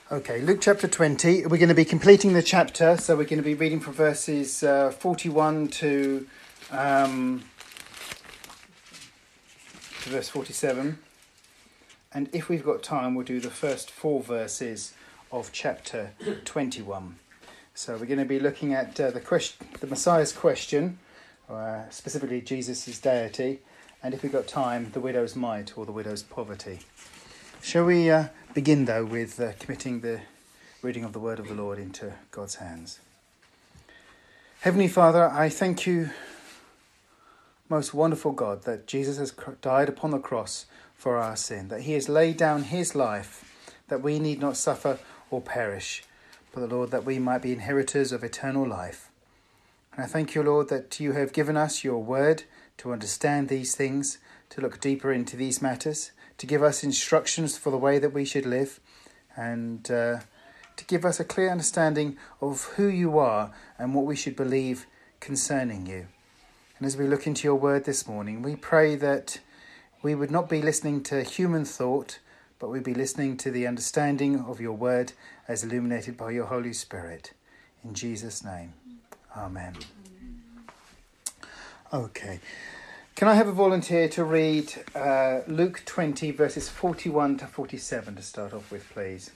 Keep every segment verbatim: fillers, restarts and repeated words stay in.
Okay, Luke chapter twenty. We're going to be completing the chapter, so we're going to be reading from verses uh, forty-one to, um, to verse forty-seven. And if we've got time, we'll do the first four verses of chapter twenty-one. So we're going to be looking at uh, the question, the Messiah's question, uh, specifically Jesus' deity, and if we've got time, the widow's mite or the widow's poverty. Shall we uh, begin, though, with uh, committing the reading of the word of the Lord into God's hands? Heavenly Father, I thank you, most wonderful God, that Jesus has died upon the cross for our sin, that he has laid down his life, that we need not suffer or perish, but, the Lord, that we might be inheritors of eternal life. And I thank you, Lord, that you have given us your word to understand these things, to look deeper into these matters, to give us instructions for the way that we should live, and uh, to give us a clear understanding of who you are and what we should believe concerning you. And as we look into your word this morning, we pray that we would not be listening to human thought, but we'd be listening to the understanding of your word as illuminated by your Holy Spirit. In Jesus' name, amen. Okay. Can I have a volunteer to read uh, Luke twenty, verses forty-one to forty-seven to start off with, please?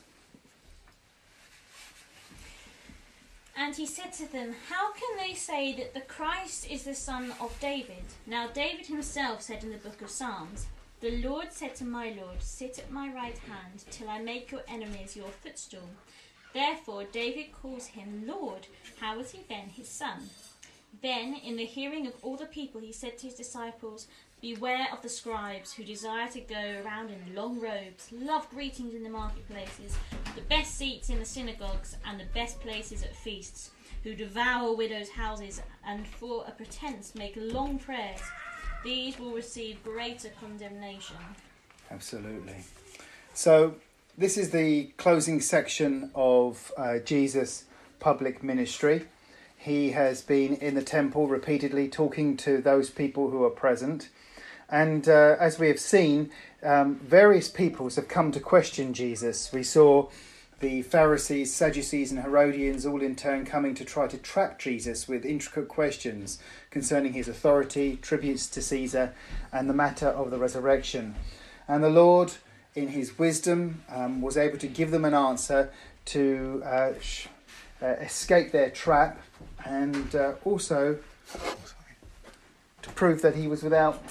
And he said to them, "How can they say that the Christ is the son of David? Now David himself said in the book of Psalms, 'The Lord said to my Lord, sit at my right hand till I make your enemies your footstool.' Therefore David calls him Lord. How was he then his son?" Then, in the hearing of all the people, he said to his disciples, "Beware of the scribes who desire to go around in long robes, love greetings in the marketplaces, the best seats in the synagogues, and the best places at feasts, who devour widows' houses, and for a pretense make long prayers. These will receive greater condemnation." Absolutely. So, this is the closing section of uh, Jesus' public ministry. He has been in the temple repeatedly talking to those people who are present. And uh, as we have seen, um, various peoples have come to question Jesus. We saw the Pharisees, Sadducees and Herodians all in turn coming to try to trap Jesus with intricate questions concerning his authority, tributes to Caesar, and the matter of the resurrection. And the Lord, in his wisdom, um, was able to give them an answer to uh, sh- uh, escape their trap, and uh, also to prove that he was without...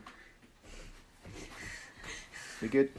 We good?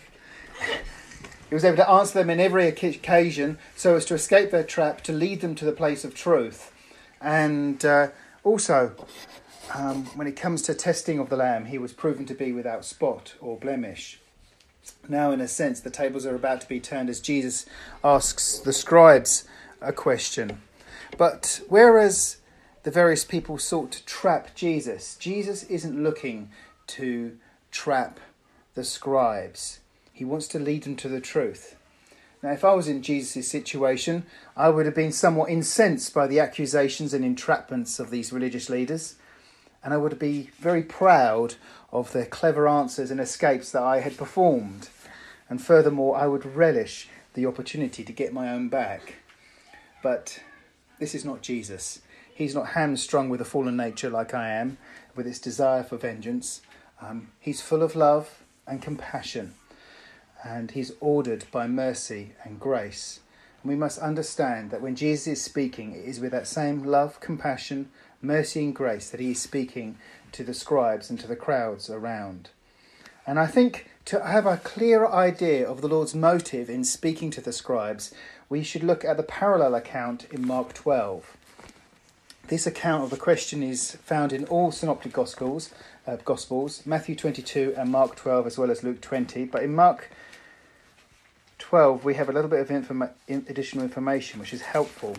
He was able to answer them in every occasion so as to escape their trap, to lead them to the place of truth. And uh, also, um, when it comes to testing of the lamb, he was proven to be without spot or blemish. Now, in a sense, the tables are about to be turned as Jesus asks the scribes a question. But whereas the various people sought to trap Jesus, Jesus isn't looking to trap the scribes. He wants to lead them to the truth. Now, if I was in Jesus' situation, I would have been somewhat incensed by the accusations and entrapments of these religious leaders, and I would be very proud of the clever answers and escapes that I had performed. And furthermore, I would relish the opportunity to get my own back. But this is not Jesus. He's not hamstrung with a fallen nature like I am, with its desire for vengeance. Um, he's full of love and compassion, and he's ordered by mercy and grace. And we must understand that when Jesus is speaking, it is with that same love, compassion, mercy and grace that he is speaking to the scribes and to the crowds around. And I think to have a clearer idea of the Lord's motive in speaking to the scribes, we should look at the parallel account in Mark twelve. This account of the question is found in all synoptic gospels, uh, gospels, Matthew twenty-two and Mark twelve, as well as Luke twenty. But in Mark twelve, we have a little bit of informa- in additional information, which is helpful.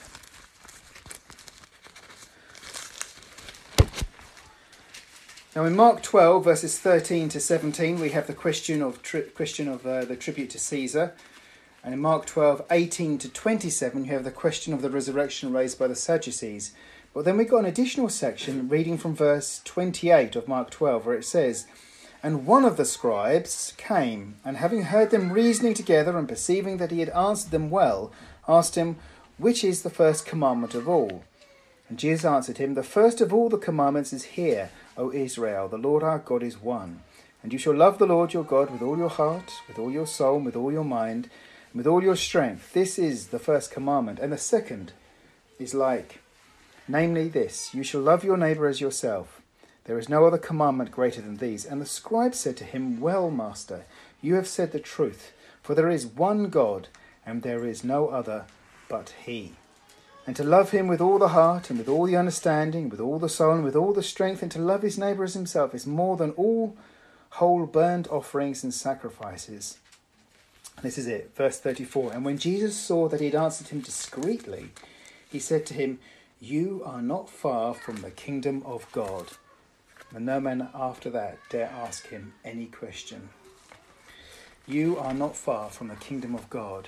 Now, in Mark twelve, verses thirteen to seventeen, we have the question of tri- question of uh, the tribute to Caesar. And in Mark twelve, eighteen to twenty-seven, you have the question of the resurrection raised by the Sadducees. But then we've got an additional section reading from verse twenty-eight of Mark twelve, where it says, And one of the scribes came, and having heard them reasoning together, and perceiving that he had answered them well, asked him, which is the first commandment of all? And Jesus answered him, the first of all the commandments is, Hear, O Israel, the Lord our God is one. And you shall love the Lord your God with all your heart, with all your soul, and with all your mind, and with all your strength. This is the first commandment. And the second is like, namely this, you shall love your neighbour as yourself. There is no other commandment greater than these. And the scribe said to him, well, master, you have said the truth, for there is one God, and there is no other but he. And to love him with all the heart, and with all the understanding, with all the soul, and with all the strength, and to love his neighbour as himself is more than all whole burnt offerings and sacrifices. This is it, verse thirty-four. And when Jesus saw that he had answered him discreetly, he said to him, you are not far from the kingdom of God. And no man after that dare ask him any question. You are not far from the kingdom of God.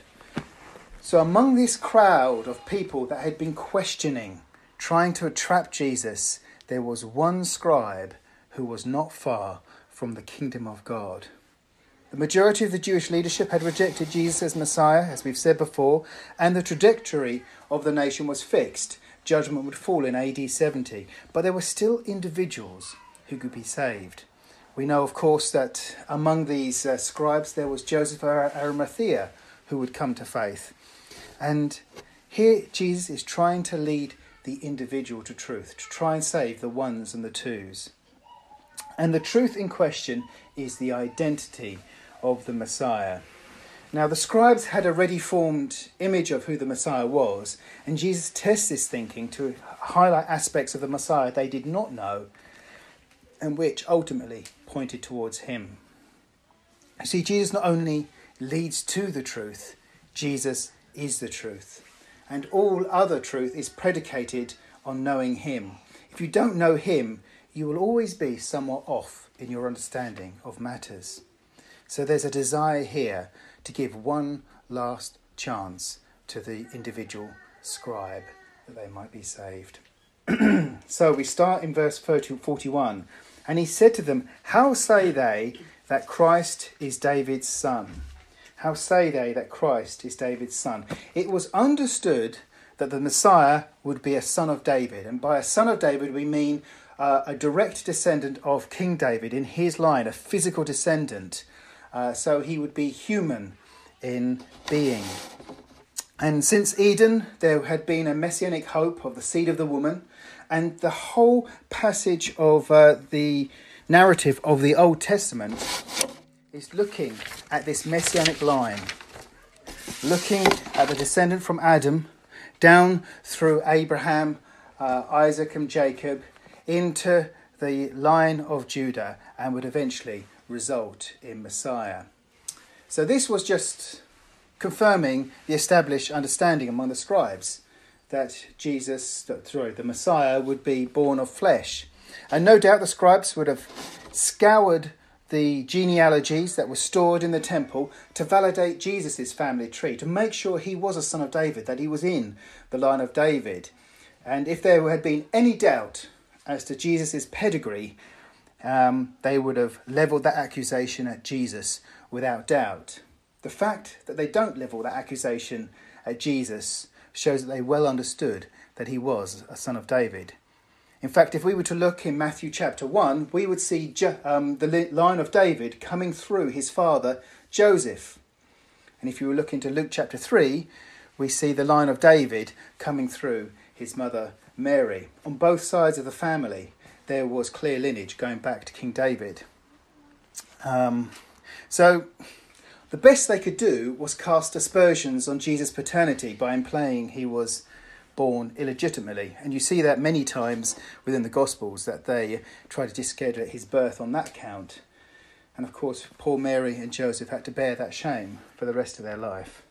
So among this crowd of people that had been questioning, trying to trap Jesus, there was one scribe who was not far from the kingdom of God. The majority of the Jewish leadership had rejected Jesus as Messiah, as we've said before, and the trajectory of the nation was fixed. Judgment would fall in A D seventy, but there were still individuals who could be saved. We know, of course, that among these uh, scribes there was Joseph of Arimathea who would come to faith. And here Jesus is trying to lead the individual to truth, to try and save the ones and the twos. And the truth in question is the identity of the Messiah. Now, the scribes had a ready-formed image of who the Messiah was, and Jesus tests this thinking to highlight aspects of the Messiah they did not know, and which ultimately pointed towards him. You see, Jesus not only leads to the truth, Jesus is the truth. And all other truth is predicated on knowing him. If you don't know him, you will always be somewhat off in your understanding of matters. So there's a desire here to give one last chance to the individual scribe that they might be saved. So we start in verse forty-one. And he said to them, how say they that Christ is David's son? How say they that Christ is David's son? It was understood that the Messiah would be a son of David. And by a son of David, we mean uh, a direct descendant of King David in his line, a physical descendant. Uh, so he would be human in being. And since Eden, there had been a messianic hope of the seed of the woman. And the whole passage of uh, the narrative of the Old Testament is looking at this messianic line, looking at the descendant from Adam down through Abraham, uh, Isaac and Jacob into the line of Judah, and would eventually result in Messiah. So this was just confirming the established understanding among the scribes that Jesus, sorry, the Messiah would be born of flesh. And no doubt the scribes would have scoured the genealogies that were stored in the temple to validate Jesus' family tree, to make sure he was a son of David, that he was in the line of David. And if there had been any doubt as to Jesus' pedigree, um, they would have levelled that accusation at Jesus without doubt. The fact that they don't level that accusation at Jesus shows that they well understood that he was a son of David. In fact, if we were to look in Matthew chapter one, we would see um, the line of David coming through his father, Joseph. And if you were looking to Luke chapter three, we see the line of David coming through his mother, Mary. On both sides of the family, there was clear lineage going back to King David. Um, so the best they could do was cast aspersions on Jesus' paternity by implying he was born illegitimately. And you see that many times within the Gospels, that they try to discredit his birth on that count. And of course, poor Mary and Joseph had to bear that shame for the rest of their life,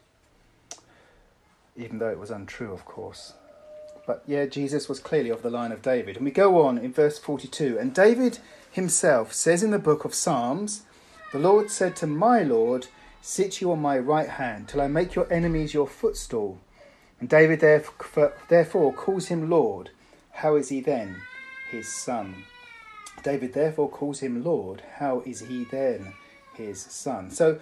even though it was untrue, of course. But yeah, Jesus was clearly of the line of David. And we go on in verse forty-two. And David himself says in the book of Psalms, the Lord said to my Lord, sit you on my right hand till I make your enemies your footstool. And David therefore calls him Lord. How is he then his son? David therefore calls him Lord. How is he then his son? So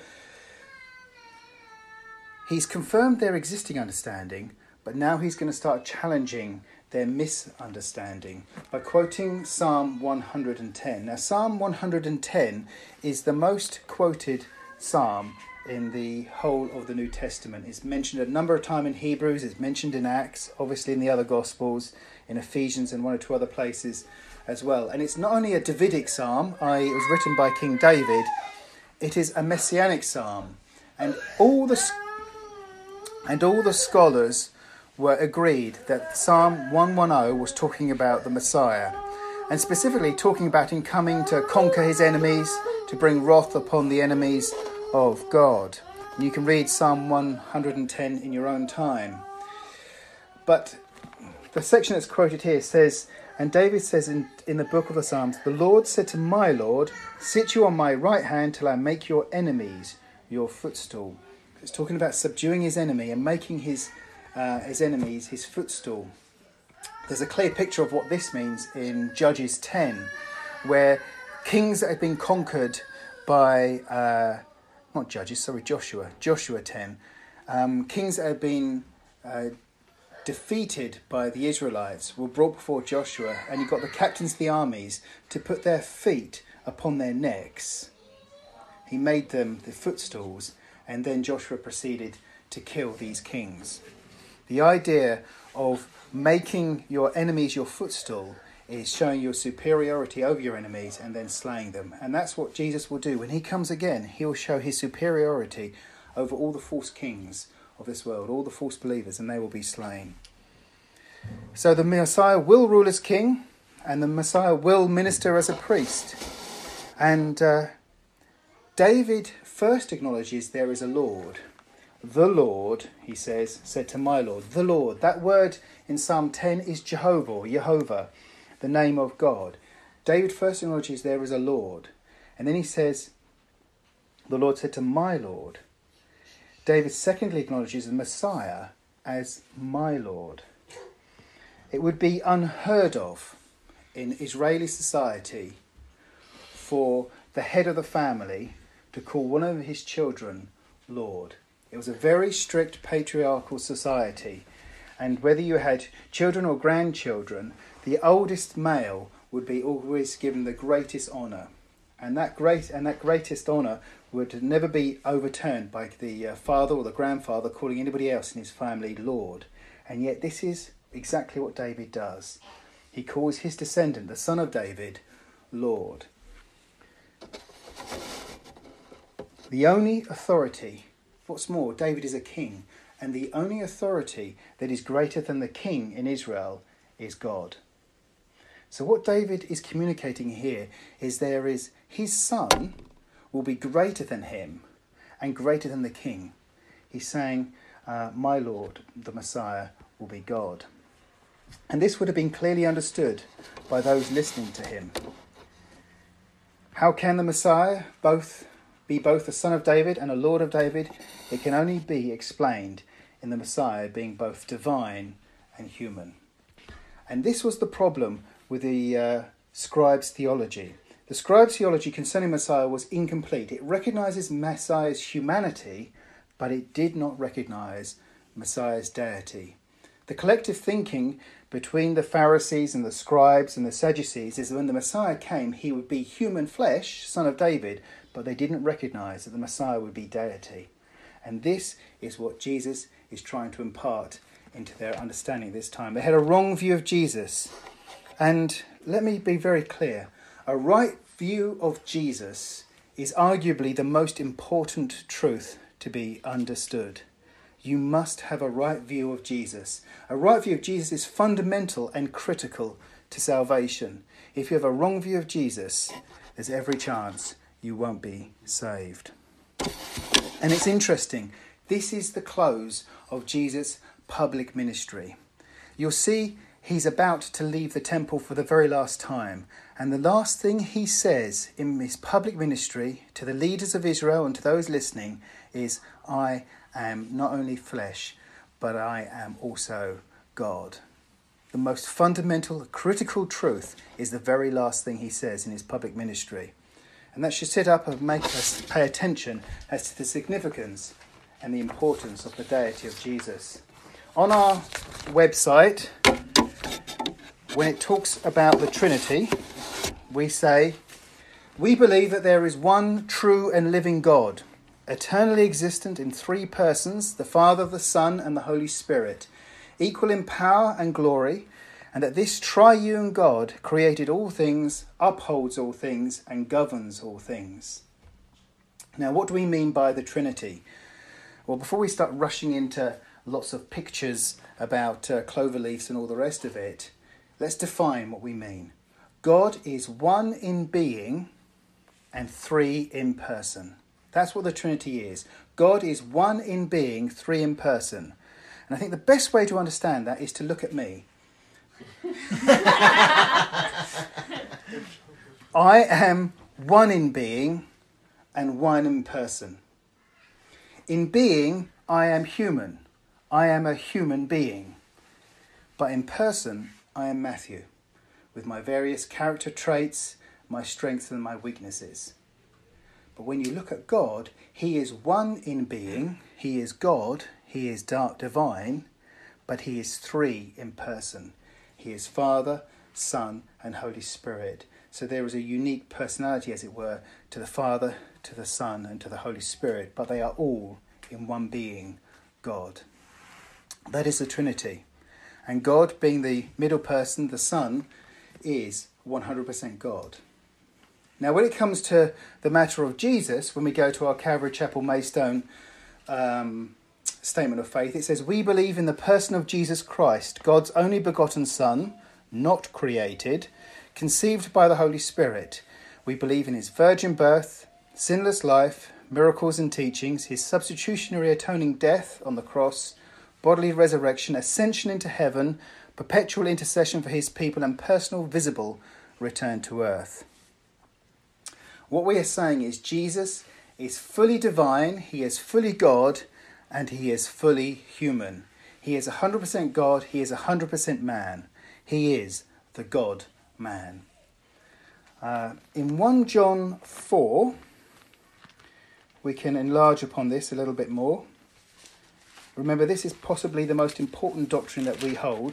he's confirmed their existing understanding, but now he's going to start challenging their misunderstanding by quoting Psalm one hundred ten. Now, Psalm one hundred ten is the most quoted psalm in the whole of the New Testament. It's mentioned a number of times in Hebrews, it's mentioned in Acts, obviously in the other Gospels, in Ephesians and one or two other places as well. And it's not only a Davidic psalm, that is, it was written by King David, it is a messianic psalm. And all the and all the scholars were agreed that Psalm one ten was talking about the Messiah, and specifically talking about him coming to conquer his enemies, to bring wrath upon the enemies of God. And you can read Psalm one hundred ten in your own time. But the section that's quoted here says, and David says in, in the book of the Psalms, "The Lord said to my Lord, sit you on my right hand till I make your enemies your footstool." It's talking about subduing his enemy and making his uh, his enemies his footstool. There's a clear picture of what this means in Judges ten, where kings that had been conquered by, uh, not Judges, sorry, Joshua, Joshua ten, um, kings that had been uh, defeated by the Israelites were brought before Joshua, and he got the captains of the armies to put their feet upon their necks. He made them the footstools, and then Joshua proceeded to kill these kings. The idea of making your enemies your footstool is showing your superiority over your enemies and then slaying them. And that's what Jesus will do. When he comes again, he will show his superiority over all the false kings of this world, all the false believers, and they will be slain. So the Messiah will rule as king, and the Messiah will minister as a priest. And uh, David first acknowledges there is a Lord. The Lord, he says, said to my Lord. The Lord. That word in Psalm ten is Jehovah, Jehovah, the name of God. David first acknowledges there is a Lord. And then he says, the Lord said to my Lord. David secondly acknowledges the Messiah as my Lord. It would be unheard of in Israeli society for the head of the family to call one of his children Lord. It was a very strict patriarchal society, and whether you had children or grandchildren, the oldest male would be always given the greatest honour, and that great and that greatest honour would never be overturned by the uh, father or the grandfather calling anybody else in his family Lord. And yet this is exactly what David does. He calls his descendant, the son of David, Lord. The only authority, what's more, David is a king, and the only authority that is greater than the king in Israel is God. So what David is communicating here is there is his son will be greater than him and greater than the king. He's saying, uh, my Lord, the Messiah, will be God. And this would have been clearly understood by those listening to him. How can the Messiah both be both a son of David and a Lord of David? It can only be explained in the Messiah being both divine and human. And this was the problem with the uh, scribes' theology. The scribes' theology concerning Messiah was incomplete. It recognises Messiah's humanity, but it did not recognise Messiah's deity. The collective thinking between the Pharisees and the scribes and the Sadducees is that when the Messiah came, he would be human flesh, son of David, but they didn't recognise that the Messiah would be deity. And this is what Jesus is trying to impart into their understanding this time. They had a wrong view of Jesus. And let me be very clear. A right view of Jesus is arguably the most important truth to be understood. You must have a right view of Jesus. A right view of Jesus is fundamental and critical to salvation. If you have a wrong view of Jesus, there's every chance you won't be saved. And it's interesting. This is the close of Jesus' public ministry. You'll see he's about to leave the temple for the very last time. And the last thing he says in his public ministry to the leaders of Israel and to those listening is, I am not only flesh, but I am also God. the most fundamental, critical truth is the very last thing he says in his public ministry. And that should sit up and make us pay attention as to the significance and the importance of the deity of Jesus. On our website, when it talks about the Trinity, we say, "We believe that there is one true and living God, eternally existent in three persons, the Father, the Son, and the Holy Spirit, equal in power and glory, and that this triune God created all things, upholds all things, and governs all things." Now, what do we mean by the Trinity? Well, before we start rushing into lots of pictures about uh, clover leaves and all the rest of it, let's define what we mean. God is one in being and three in person. That's what the Trinity is. God is one in being, three in person. And I think the best way to understand that is to look at me. I am one in being and one in person. In being, I am human. I am a human being. But in person, I am Matthew, with my various character traits, my strengths and my weaknesses. But when you look at God, he is one in being, he is God, he is dark divine, but he is three in person. He is Father, Son, and Holy Spirit. So there is a unique personality, as it were, to the Father, to the Son, and to the Holy Spirit, but they are all in one being, God. That is the Trinity. And God, being the middle person, the Son, is one hundred percent God. Now, when it comes to the matter of Jesus, when we go to our Calvary Chapel Maidstone um, statement of faith, it says, "We believe in the person of Jesus Christ, God's only begotten Son, not created, conceived by the Holy Spirit. We believe in his virgin birth, sinless life, miracles and teachings, his substitutionary atoning death on the cross, bodily resurrection, ascension into heaven, perpetual intercession for his people, and personal visible return to earth." What we are saying is Jesus is fully divine, he is fully God, and he is fully human. He is one hundred percent God, he is one hundred percent man. He is the God-man. Uh, in First John four, we can enlarge upon this a little bit more. Remember, this is possibly the most important doctrine that we hold.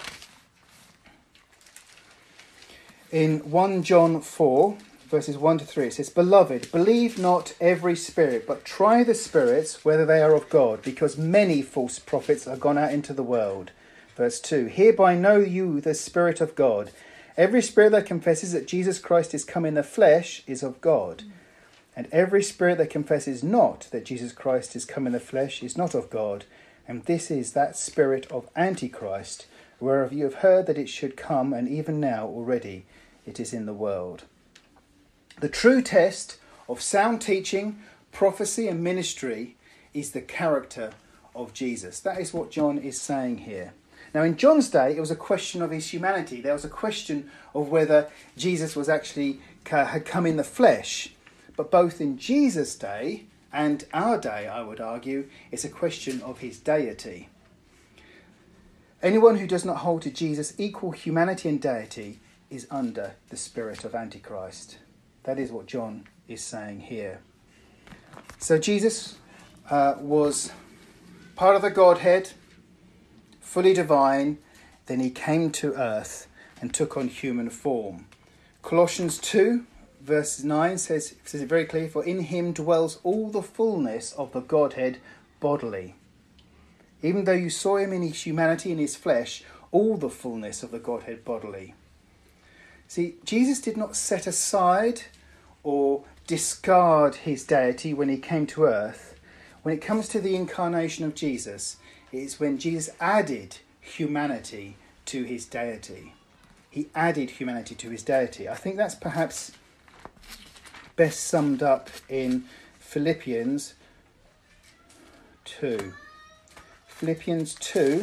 In First John four, verses one to three, it says, "Beloved, believe not every spirit, but try the spirits whether they are of God, because many false prophets are gone out into the world." Verse two, "Hereby know you the Spirit of God. Every spirit that confesses that Jesus Christ is come in the flesh is of God. And every spirit that confesses not that Jesus Christ is come in the flesh is not of God. And this is that spirit of Antichrist, whereof you have heard that it should come, and even now already it is in the world." The true test of sound teaching, prophecy and ministry is the character of Jesus. That is what John is saying here. Now, in John's day, it was a question of his humanity. There was a question of whether Jesus was actually had come in the flesh. But both in Jesus' day and our day, I would argue, it's a question of his deity. Anyone who does not hold to Jesus' equal humanity and deity is under the spirit of Antichrist. That is what John is saying here. So Jesus uh, was part of the Godhead, fully divine. Then he came to earth and took on human form. Colossians two, verse nine says, says it very clearly, "For in him dwells all the fullness of the Godhead bodily." Even though you saw him in his humanity, in his flesh, all the fullness of the Godhead bodily. See, Jesus did not set aside or discard his deity when he came to earth. When it comes to the incarnation of Jesus, it is when Jesus added humanity to his deity. He added humanity to his deity. I think that's perhaps best summed up in Philippians two. Philippians two,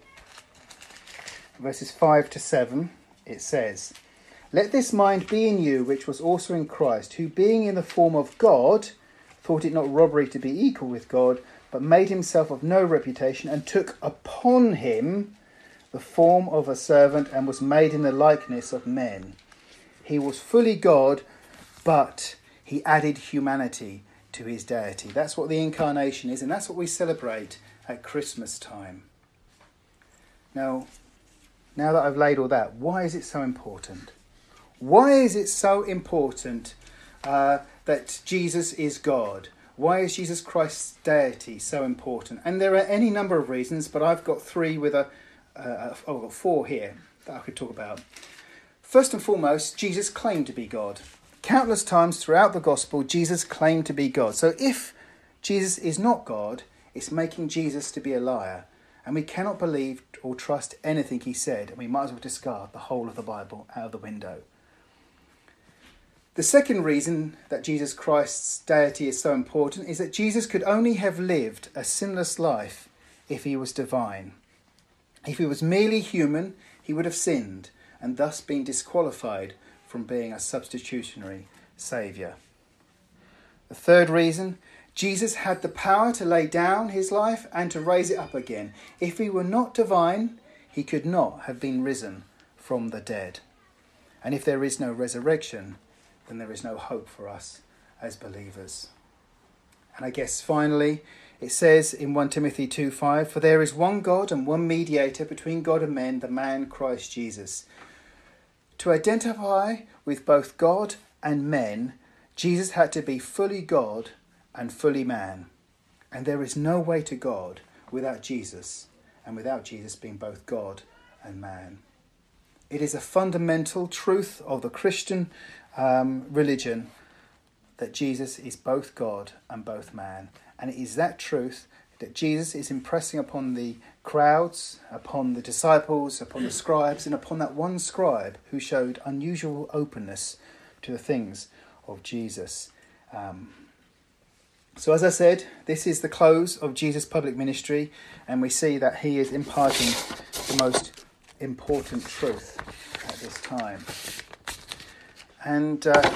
verses five to seven, it says, "Let this mind be in you, which was also in Christ, who being in the form of God, thought it not robbery to be equal with God, but made himself of no reputation, and took upon him the form of a servant and was made in the likeness of men. He was fully God, but he added humanity to his deity. That's what the incarnation is, and that's what we celebrate at Christmas time. Now, now that I've laid all that, why is it so important? Why is it so important uh, that Jesus is God? Why is Jesus Christ's deity so important? And there are any number of reasons, but I've got three with a, uh, oh, I've got four here that I could talk about. First and foremost, Jesus claimed to be God. Countless times throughout the gospel, Jesus claimed to be God. So if Jesus is not God, it's making Jesus to be a liar. And we cannot believe or trust anything he said, and we might as well discard the whole of the Bible out of the window. The second reason that Jesus Christ's deity is so important is that Jesus could only have lived a sinless life if he was divine. If he was merely human, he would have sinned and thus been disqualified from being a substitutionary saviour. The third reason, Jesus had the power to lay down his life and to raise it up again. If he were not divine, he could not have been risen from the dead. And if there is no resurrection, then there is no hope for us as believers. And I guess finally, it says in First Timothy two five, "For there is one God and one mediator between God and men, the man Christ Jesus." To identify with both God and men, Jesus had to be fully God and fully man. And there is no way to God without Jesus, and without Jesus being both God and man. It is a fundamental truth of the Christian um, religion that Jesus is both God and both man. And it is that truth that Jesus is impressing upon the crowds, upon the disciples, upon the scribes, and upon that one scribe who showed unusual openness to the things of Jesus. Um, so as I said, this is the close of Jesus' public ministry, and we see that he is imparting the most important truth at this time. And uh,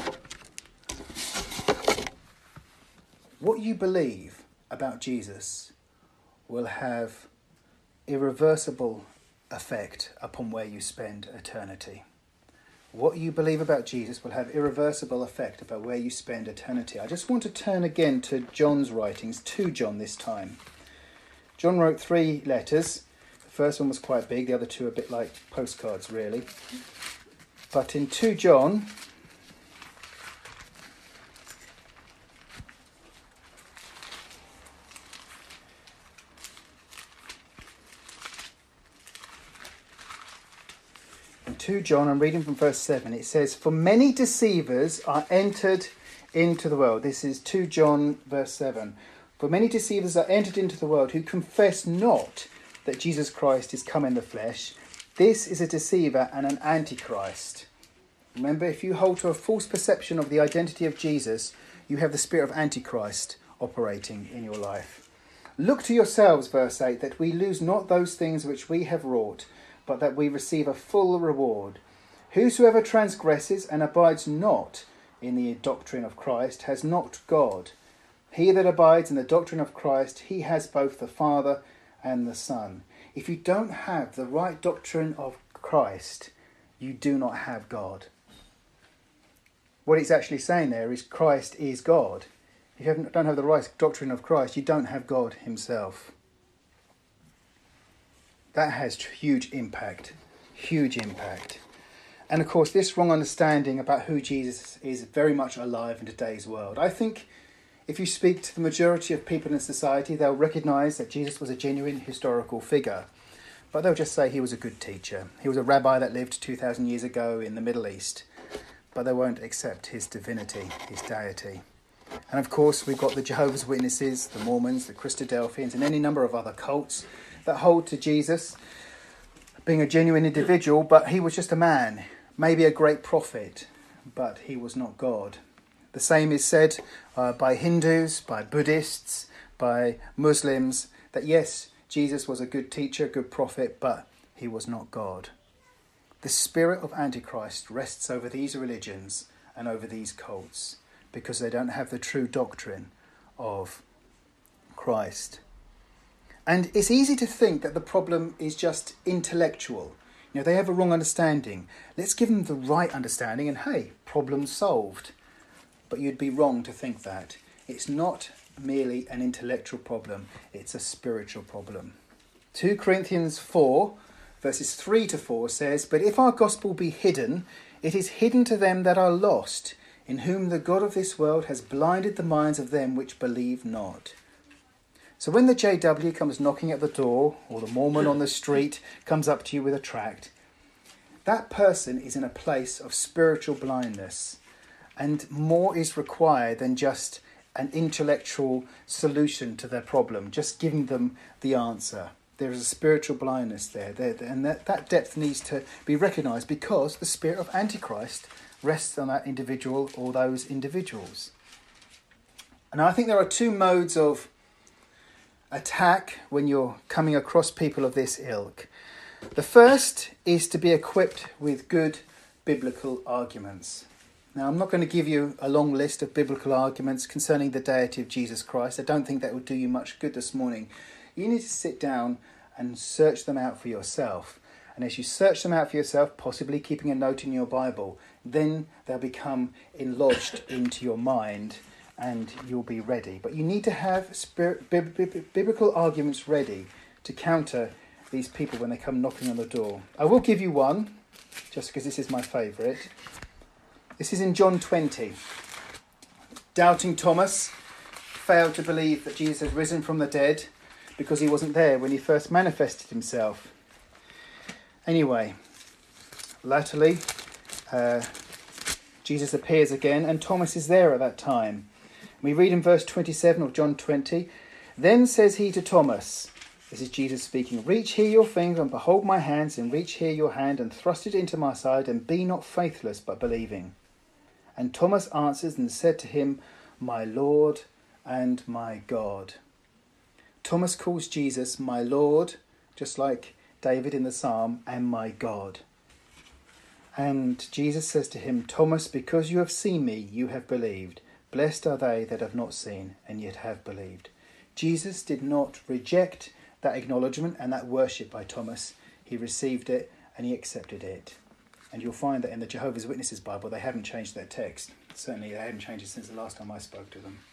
what you believe about Jesus will have irreversible effect upon where you spend eternity. What you believe about Jesus will have irreversible effect about where you spend eternity. I just want to turn again to John's writings, to John this time. John wrote three letters. The first one was quite big, the other two are a bit like postcards, really. But in Second John, Second John, I'm reading from verse seven, it says, "For many deceivers are entered into the world." This is Second John verse seven. "For many deceivers are entered into the world who confess not that Jesus Christ is come in the flesh. This is a deceiver and an antichrist." Remember, if you hold to a false perception of the identity of Jesus, you have the spirit of antichrist operating in your life. "Look to yourselves," verse eight, "that we lose not those things which we have wrought, but that we receive a full reward. Whosoever transgresses and abides not in the doctrine of Christ has not God. He that abides in the doctrine of Christ, he has both the Father and the Son." If you don't have the right doctrine of Christ, you do not have God. What it's actually saying there is Christ is God. If you don't have the right doctrine of Christ, you don't have God himself. That has huge impact, huge impact. And of course, this wrong understanding about who Jesus is very much alive in today's world. I think if you speak to the majority of people in society, they'll recognise that Jesus was a genuine historical figure. But they'll just say he was a good teacher. He was a rabbi that lived two thousand years ago in the Middle East. But they won't accept his divinity, his deity. And of course, we've got the Jehovah's Witnesses, the Mormons, the Christadelphians, and any number of other cults that hold to Jesus being a genuine individual, but he was just a man, maybe a great prophet, but he was not God. The same is said uh, by Hindus, by Buddhists, by Muslims, that yes, Jesus was a good teacher, a good prophet, but he was not God. The spirit of Antichrist rests over these religions and over these cults because they don't have the true doctrine of Christ. And it's easy to think that the problem is just intellectual. You know, they have a wrong understanding. Let's give them the right understanding and, hey, problem solved. But you'd be wrong to think that. It's not merely an intellectual problem. It's a spiritual problem. Second Corinthians four, verses three to four says, "But if our gospel be hidden, it is hidden to them that are lost, in whom the God of this world has blinded the minds of them which believe not." So when the J W comes knocking at the door, or the Mormon on the street comes up to you with a tract, that person is in a place of spiritual blindness, and more is required than just an intellectual solution to their problem, just giving them the answer. There is a spiritual blindness there, there and that, that depth needs to be recognised, because the spirit of Antichrist rests on that individual or those individuals. And I think there are two modes of attack when you're coming across people of this ilk. The first is to be equipped with good biblical arguments. Now, I'm not going to give you a long list of biblical arguments concerning the deity of Jesus Christ. I don't think that would do you much good this morning. You need to sit down and search them out for yourself. And as you search them out for yourself, possibly keeping a note in your Bible, then they'll become lodged into your mind and you'll be ready. But you need to have spirit, bib, bib, biblical arguments ready to counter these people when they come knocking on the door. I will give you one, just because this is my favourite. This is in John twenty. Doubting Thomas failed to believe that Jesus had risen from the dead because he wasn't there when he first manifested himself. Anyway, latterly, uh, Jesus appears again, and Thomas is there at that time. We read in verse twenty-seven of John twenty, "Then says he to Thomas," this is Jesus speaking, "Reach here your finger and behold my hands, and reach here your hand and thrust it into my side, and be not faithless but believing." And Thomas answers and said to him, "My Lord and my God." Thomas calls Jesus my Lord, just like David in the Psalm, and my God. And Jesus says to him, "Thomas, because you have seen me, you have believed. Blessed are they that have not seen and yet have believed." Jesus did not reject that acknowledgement and that worship by Thomas. He received it and he accepted it. And you'll find that in the Jehovah's Witnesses Bible, they haven't changed their text. Certainly they haven't changed it since the last time I spoke to them.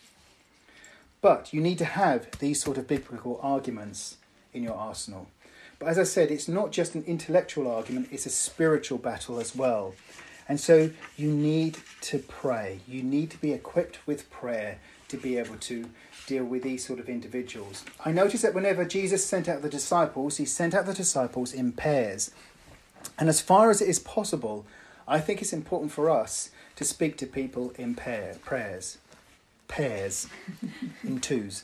But you need to have these sort of biblical arguments in your arsenal. But as I said, it's not just an intellectual argument, it's a spiritual battle as well. And so you need to pray. You need to be equipped with prayer to be able to deal with these sort of individuals. I notice that whenever Jesus sent out the disciples, he sent out the disciples in pairs. And as far as it is possible, I think it's important for us to speak to people in pair, prayers. Pairs. In twos.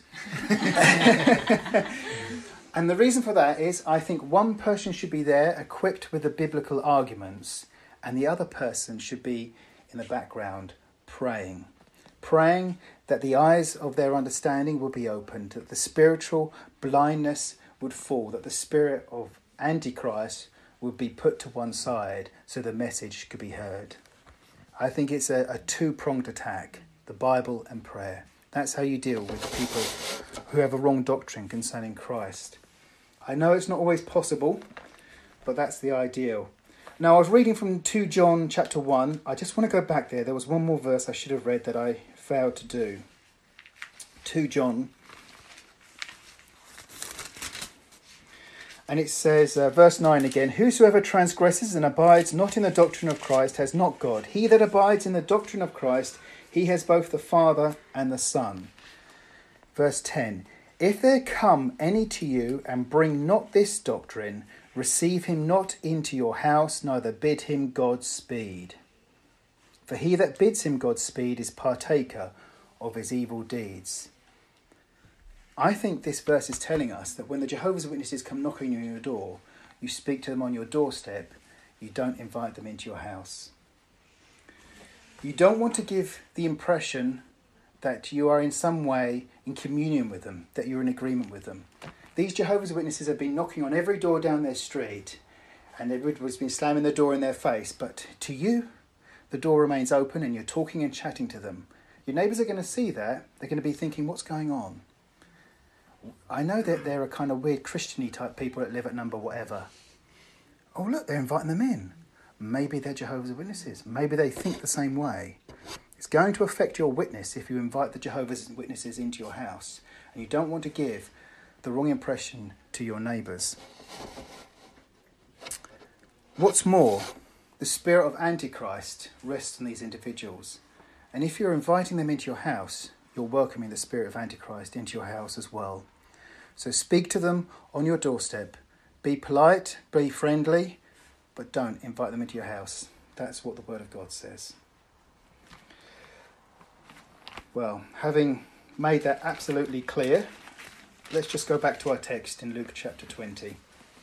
And the reason for that is I think one person should be there equipped with the biblical arguments, and the other person should be in the background praying. Praying that the eyes of their understanding will be opened, that the spiritual blindness would fall, that the spirit of Antichrist would be put to one side so the message could be heard. I think it's a, a two-pronged attack, the Bible and prayer. That's how you deal with people who have a wrong doctrine concerning Christ. I know it's not always possible, but that's the ideal. Now, I was reading from Second John chapter one. I just want to go back there. There was one more verse I should have read that I failed to do. Second John. And it says, uh, verse nine again, "Whosoever transgresses and abides not in the doctrine of Christ has not God. He that abides in the doctrine of Christ, he has both the Father and the Son." Verse ten, "If there come any to you and bring not this doctrine, receive him not into your house, neither bid him Godspeed. For he that bids him Godspeed is partaker of his evil deeds." I think this verse is telling us that when the Jehovah's Witnesses come knocking on your door, you speak to them on your doorstep, you don't invite them into your house. You don't want to give the impression that you are in some way in communion with them, that you're in agreement with them. These Jehovah's Witnesses have been knocking on every door down their street, and everybody's been slamming the door in their face, but to you, the door remains open and you're talking and chatting to them. Your neighbours are going to see that. They're going to be thinking, what's going on? I know that there are kind of weird Christian-y type people that live at number whatever. Oh, look, they're inviting them in. Maybe they're Jehovah's Witnesses. Maybe they think the same way. It's going to affect your witness if you invite the Jehovah's Witnesses into your house. And you don't want to give the wrong impression to your neighbours. What's more, the spirit of Antichrist rests on these individuals. And if you're inviting them into your house, you're welcoming the spirit of Antichrist into your house as well. So speak to them on your doorstep. Be polite, be friendly, but don't invite them into your house. That's what the Word of God says. Well, having made that absolutely clear, let's just go back to our text in Luke chapter twenty.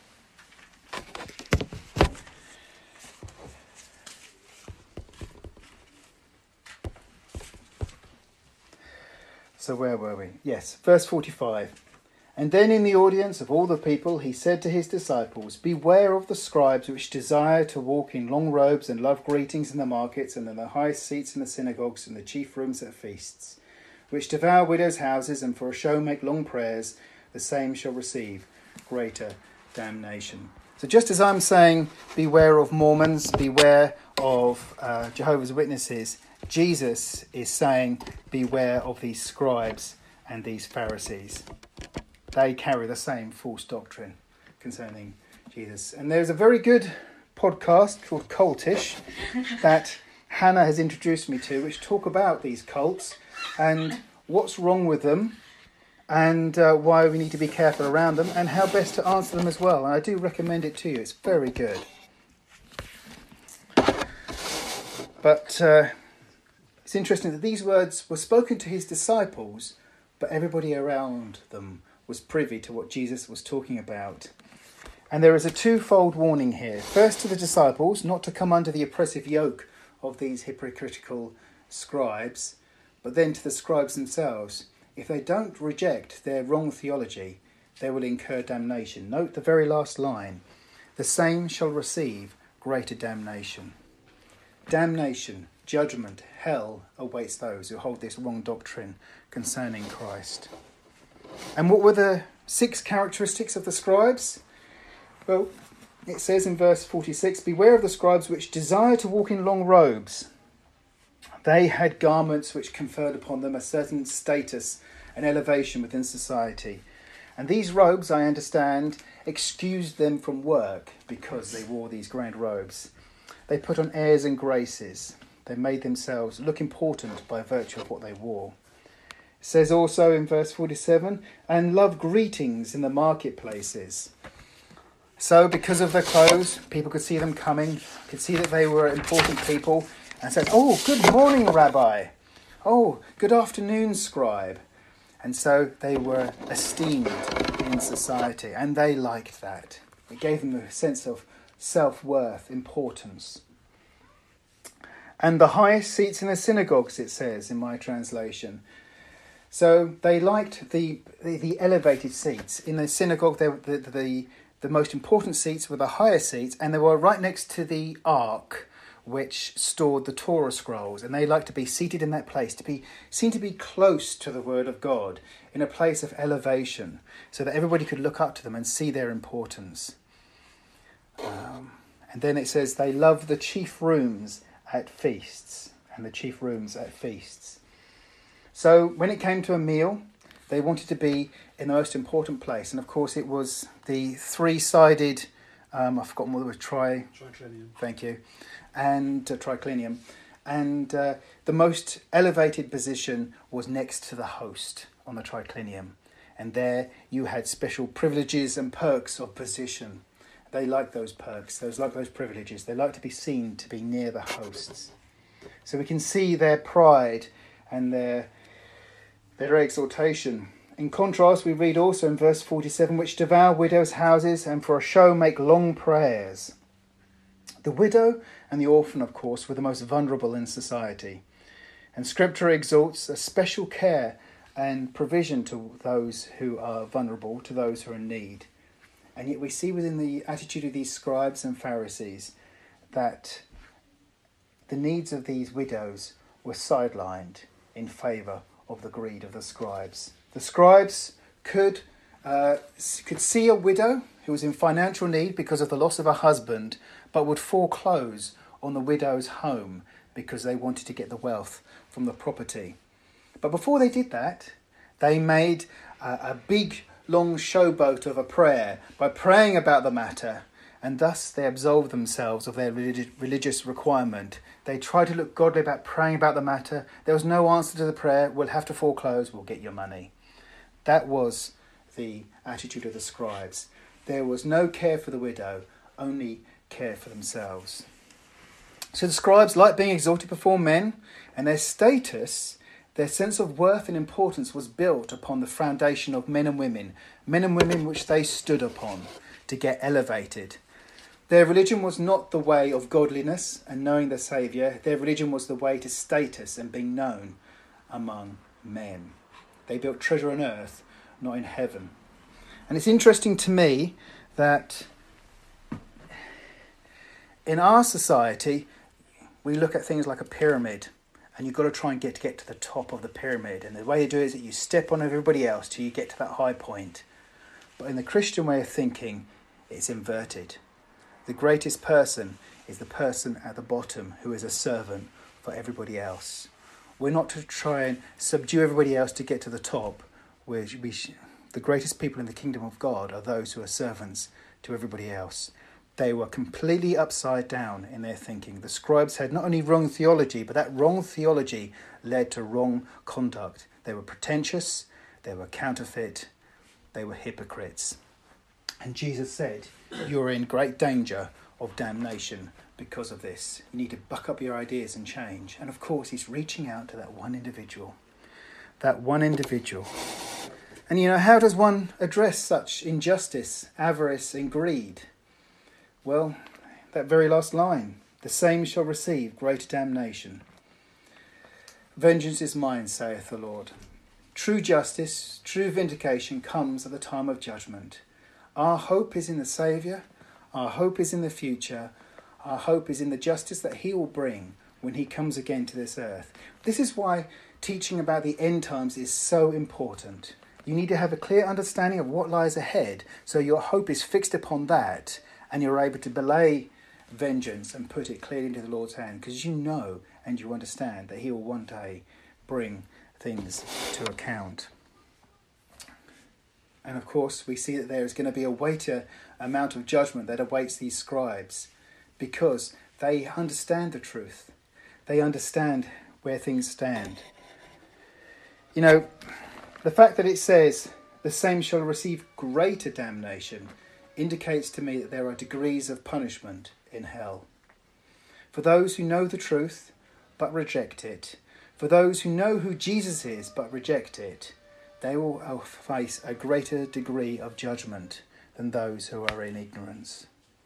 So where were we? Yes, verse forty-five. And then in the audience of all the people, he said to his disciples, beware of the scribes which desire to walk in long robes and love greetings in the markets and in the high seats in the synagogues and the chief rooms at feasts, which devour widows' houses and for a show make long prayers, the same shall receive greater damnation. So just as I'm saying, beware of Mormons, beware of uh, Jehovah's Witnesses, Jesus is saying, beware of these scribes and these Pharisees. They carry the same false doctrine concerning Jesus. And there's a very good podcast called Cultish that Hannah has introduced me to, which talk about these cults and what's wrong with them and uh, why we need to be careful around them and how best to answer them as well. And I do recommend it to you. It's very good. But uh, it's interesting that these words were spoken to his disciples, but everybody around them was privy to what Jesus was talking about. And there is a twofold warning here. First to the disciples, not to come under the oppressive yoke of these hypocritical scribes, but then to the scribes themselves. If they don't reject their wrong theology, they will incur damnation. Note the very last line. The same shall receive greater damnation. Damnation, judgment, hell awaits those who hold this wrong doctrine concerning Christ. And what were the six characteristics of the scribes? Well, it says in verse forty-six, beware of the scribes which desire to walk in long robes. They had garments which conferred upon them a certain status and elevation within society. And these robes, I understand, excused them from work because they wore these grand robes. They put on airs and graces. They made themselves look important by virtue of what they wore. It says also in verse forty-seven, and love greetings in the marketplaces. So because of their clothes, people could see them coming, could see that they were important people, and said, oh, good morning, Rabbi. Oh, good afternoon, scribe. And so they were esteemed in society, and they liked that. It gave them a sense of self-worth, importance. And the highest seats in the synagogues, it says in my translation. So they liked the, the, the elevated seats. In the synagogue, they, the, the, the most important seats were the higher seats, and they were right next to the ark, which stored the Torah scrolls. And they liked to be seated in that place, to be seen to be close to the Word of God, in a place of elevation, so that everybody could look up to them and see their importance. Um, and then it says they loved the chief rooms at feasts, and the chief rooms at feasts. So when it came to a meal, they wanted to be in the most important place. And of course it was the three-sided, um, I've forgotten what it was, tri... Triclinium. Thank you. And uh, triclinium. And uh, the most elevated position was next to the host on the triclinium. And there you had special privileges and perks of position. They liked those perks, those like those privileges. They liked to be seen to be near the hosts. So we can see their pride and their their exaltation. In contrast, we read also in verse forty-seven, which devour widows' houses and for a show make long prayers. The widow and the orphan, of course, were the most vulnerable in society. And Scripture exalts a special care and provision to those who are vulnerable, to those who are in need. And yet we see within the attitude of these scribes and Pharisees that the needs of these widows were sidelined in favour of the greed of the scribes. The scribes could uh, could see a widow who was in financial need because of the loss of her husband, but would foreclose on the widow's home because they wanted to get the wealth from the property. But before they did that, they made a, a big, long showboat of a prayer by praying about the matter, and thus they absolved themselves of their religi- religious requirement. They tried to look godly about praying about the matter. There was no answer to the prayer. We'll have to foreclose. We'll get your money. That was the attitude of the scribes. There was no care for the widow, only care for themselves. So the scribes liked being exalted before men, and their status, their sense of worth and importance was built upon the foundation of men and women, men and women which they stood upon to get elevated. Their religion was not the way of godliness and knowing the Saviour. Their religion was the way to status and being known among men. They built treasure on earth, not in heaven. And it's interesting to me that in our society, we look at things like a pyramid, and you've got to try and get to get to the top of the pyramid. And the way you do it is that you step on everybody else till you get to that high point. But in the Christian way of thinking, it's inverted. The greatest person is the person at the bottom who is a servant for everybody else. We're not to try and subdue everybody else to get to the top. We're, we sh- the greatest people in the kingdom of God are those who are servants to everybody else. They were completely upside down in their thinking. The scribes had not only wrong theology, but that wrong theology led to wrong conduct. They were pretentious, they were counterfeit, they were hypocrites. And Jesus said, you're in great danger of damnation because of this. You need to buck up your ideas and change. And of course, he's reaching out to that one individual. That one individual. And you know, how does one address such injustice, avarice and greed? Well, that very last line, the same shall receive greater damnation. Vengeance is mine, saith the Lord. True justice, true vindication comes at the time of judgment. Our hope is in the Saviour. Our hope is in the future. Our hope is in the justice that he will bring when he comes again to this earth. This is why teaching about the end times is so important. You need to have a clear understanding of what lies ahead, so your hope is fixed upon that, and you're able to belay vengeance and put it clearly into the Lord's hand, because you know and you understand that he will one day bring things to account. And of course, we see that there is going to be a weightier amount of judgment that awaits these scribes, because they understand the truth. They understand where things stand. You know, the fact that it says, the same shall receive greater damnation, indicates to me that there are degrees of punishment in hell. For those who know the truth, but reject it. For those who know who Jesus is, but reject it. They will face a greater degree of judgment than those who are in ignorance.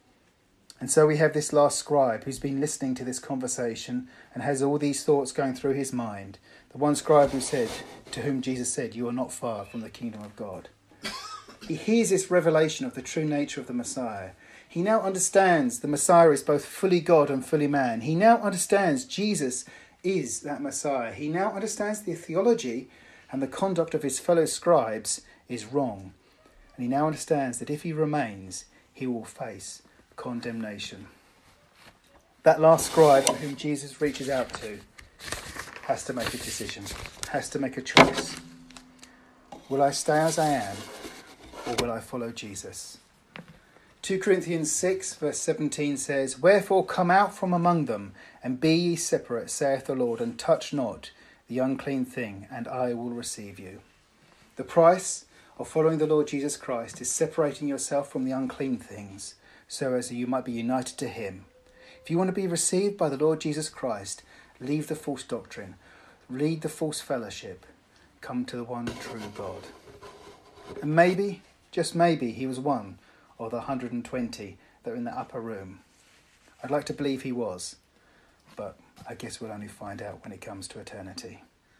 And so we have this last scribe who's been listening to this conversation and has all these thoughts going through his mind. The one scribe who said, to whom Jesus said, you are not far from the kingdom of God. He hears this revelation of the true nature of the Messiah. He now understands the Messiah is both fully God and fully man. He now understands Jesus is that Messiah. He now understands the theology and the conduct of his fellow scribes is wrong. And he now understands that if he remains, he will face condemnation. That last scribe whom Jesus reaches out to has to make a decision, has to make a choice. Will I stay as I am, or will I follow Jesus? Second Corinthians six verse seventeen says, wherefore come out from among them, and be ye separate, saith the Lord, and touch not the unclean thing, and I will receive you. The price of following the Lord Jesus Christ is separating yourself from the unclean things, so as you might be united to him. If you want to be received by the Lord Jesus Christ, leave the false doctrine, leave the false fellowship, come to the one true God. And maybe, just maybe, he was one of the one hundred twenty that were in the upper room. I'd like to believe he was, but I guess we'll only find out when it comes to eternity.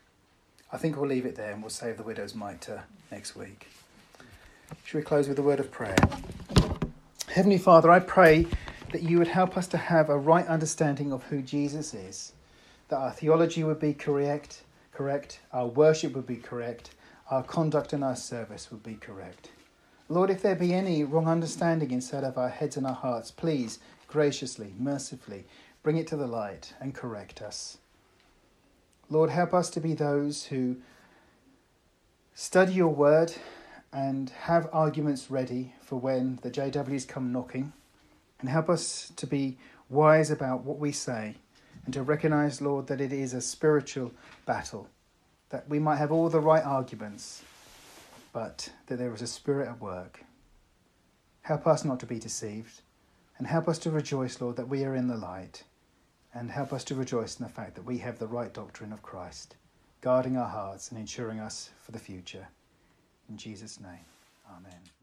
I think we'll leave it there and we'll save the widow's mite to next week. Shall we close with a word of prayer? Heavenly Father, I pray that you would help us to have a right understanding of who Jesus is, that our theology would be correct, correct, our worship would be correct, our conduct and our service would be correct. Lord, if there be any wrong understanding inside of our heads and our hearts, please, graciously, mercifully, bring it to the light and correct us. Lord, help us to be those who study your word and have arguments ready for when the J Ws come knocking, and help us to be wise about what we say and to recognise, Lord, that it is a spiritual battle, that we might have all the right arguments, but that there is a spirit at work. Help us not to be deceived, and help us to rejoice, Lord, that we are in the light, and help us to rejoice in the fact that we have the right doctrine of Christ, guarding our hearts and ensuring us for the future. In Jesus' name, amen.